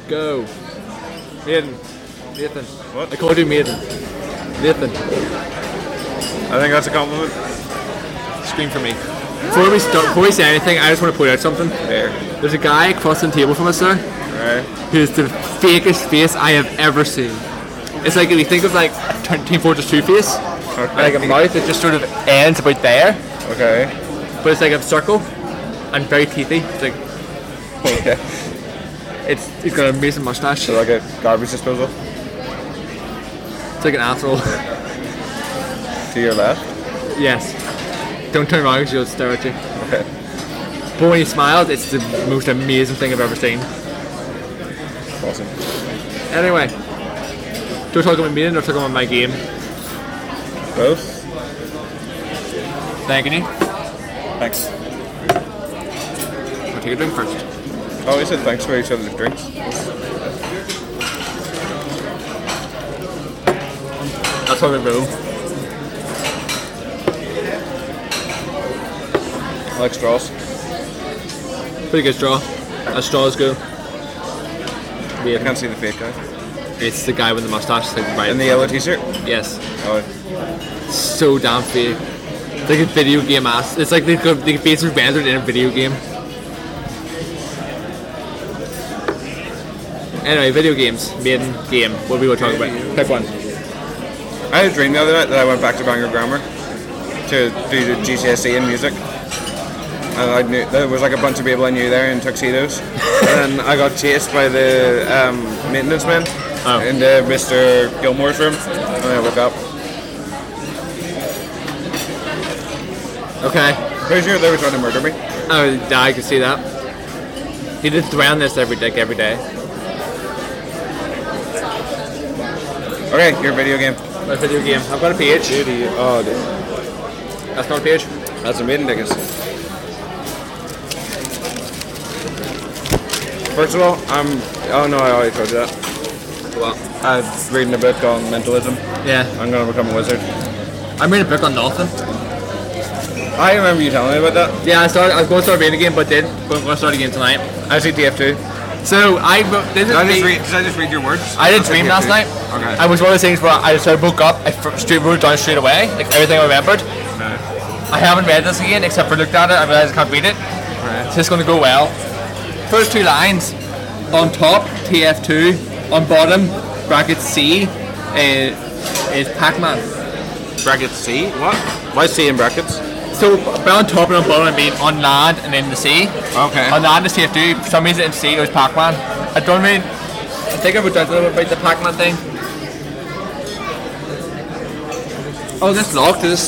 Go. Maiden. Nathan. What? I called you Maiden. Nathan. I think that's a compliment. Scream for me. Before we say anything, I just want to point out something. There's a guy across the table from us there. Right. Who's the fakest face I have ever seen. It's like if you think of like Team Fortress 2 face, like a mouth that just sort of ends about there, Okay. but it's like a circle and very teethy. It's like Okay. he's got an amazing mustache. So like a garbage disposal It's like an asshole. to your left. Yes. Don't turn around because you'll stare at you. Okay. But when he smiles, it's the most amazing thing I've ever seen. Awesome. Anyway, do you talk about me or talk about my game? Both. Thanking you. Thanks. I'll take a drink first. Oh, we said thanks for each other's drinks. That's how we roll. I like straws. Pretty good straw. That straw is good. I can't see the fake guy. It's the guy with the mustache. Like, right In the yellow t-shirt? Yes. Oh, So damn fake. It's like a video game ass. It's like the face is rendered in a video game. Anyway, video games. Maiden game. What are we going to talk about? Pick one. I had a dream the other night that I went back to Bangor Grammar to do the GCSE in music. And I knew there was like a bunch of people I knew there in tuxedos. And then I got chased by the maintenance men into Mr. Gilmore's room. And I woke up. Okay. Pretty sure they were trying to murder me. Oh, yeah, I can see that. He did around this every day. Okay, your video game. My video game. I've got a page. Oh, dude. That's not a page. That's a maiden tickets. First of all, oh no, I already told you that. Well, I'm reading a book on mentalism. yeah. I'm gonna become a wizard. I'm reading a book on nothing. I remember you telling me about that. Yeah, I was going to start reading again, but didn't. But I'm going to start again tonight. I see TF2. So I wrote. Did Did I just read your words? I didn't dream last night. Okay. I was one of those things where I just woke up, I wrote it down straight away, like everything I remembered. No. I haven't read this again, except for looked at it. I realized I can't read it. Right. It's just going to go well. First two lines. On top, TF2. On bottom, bracket C, is Pac-Man. Brackets C? What? Why C in brackets? So on top and on bottom, I mean on land and in the sea. Okay. On land is TF2. For some reason in sea it was Pac-Man. I think I wrote down a little bit about the Pac-Man thing. Oh, this locked. This